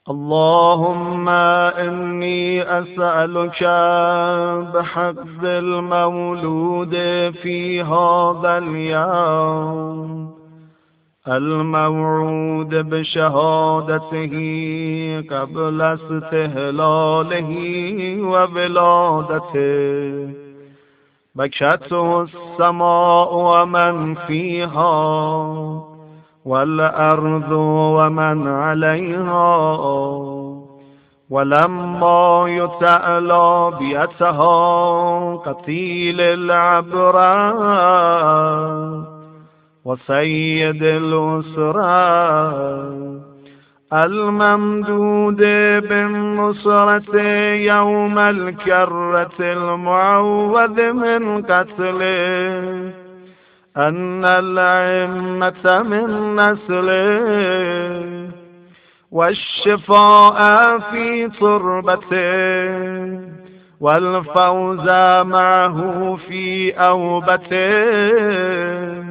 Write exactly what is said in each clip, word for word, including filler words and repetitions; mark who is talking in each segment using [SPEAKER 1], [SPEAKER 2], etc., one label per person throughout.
[SPEAKER 1] اللهم إني أسألك بحق المولود في هذا اليوم الموعود بشهادته قبل استهلاله وولادته بكته السماء ومن فيها والأرض ومن عليها ولما يتألى بيتها قتيل العبرة وسيد الأسرة الممدود بالنصرة يوم الكرة المعوذ من قتله أن الأئمة من نسله والشفاء في تربته والفوز معه في أوبته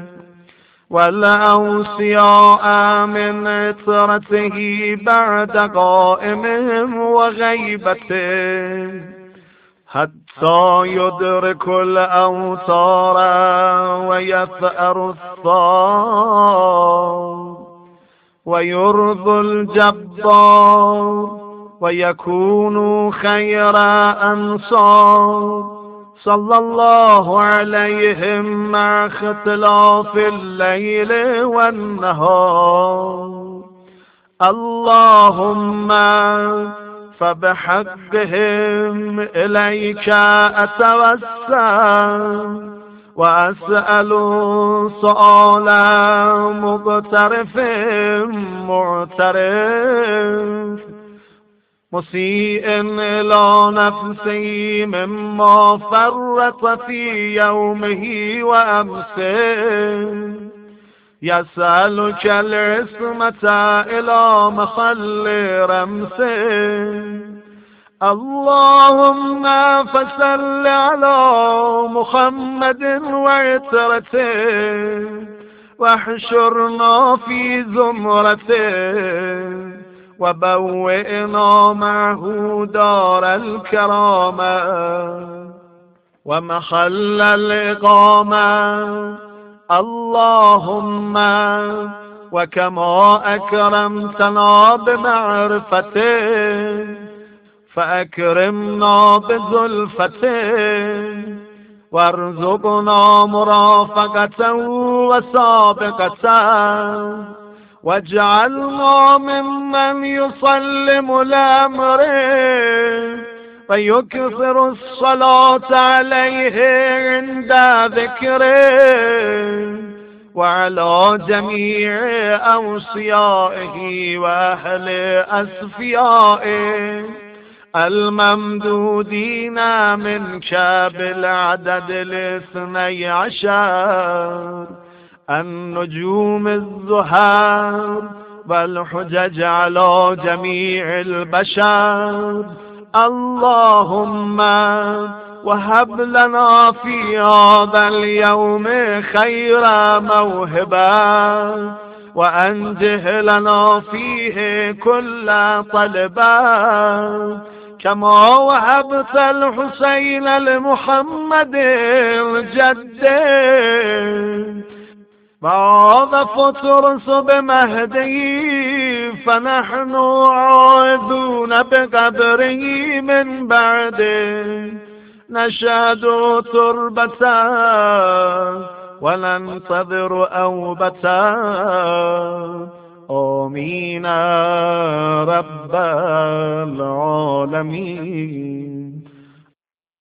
[SPEAKER 1] والأوصياء من عطرته بعد قائمهم وغيبته حتى يدرك الأوتار ويثأر الثار ويرضي الجبار ويكون خير أنصار صلى الله عليهم مع اختلاف الليل والنهار. اللهم فبحقهم إليك أتوسل وأسأل سؤال مغترف معترف مسيء إلى نفسه مما فرط في يومه وأمسه يسألك العصمة إلى محل رمسه. اللهم فصل على محمد وعترته واحشرنا في زمرته وبوئنا معه دار الكرامة ومحل الإقامة. اللهم وكما أكرمتنا بمعرفته فأكرمنا بزلفته وارزقنا مرافقته وسابقته واجعلنا ممن يسلم لأمره ويكثر الصلاة عليه عند ذكره وعلى جميع أوصيائه وأهل أصفيائه الممدودين منك بالعدد الاثني عشر النجوم الزهار والحجج على جميع البشر. اللهم وهب لنا في هذا اليوم خير موهبة وأنجه لنا فيه كل طلبة كما وهبت الحسين لمحمد الجد وهذا فترس بمهدي فنحن عائذون بقبره من بعده نشهد تربته وننتظر أوبته. آمين رب العالمين.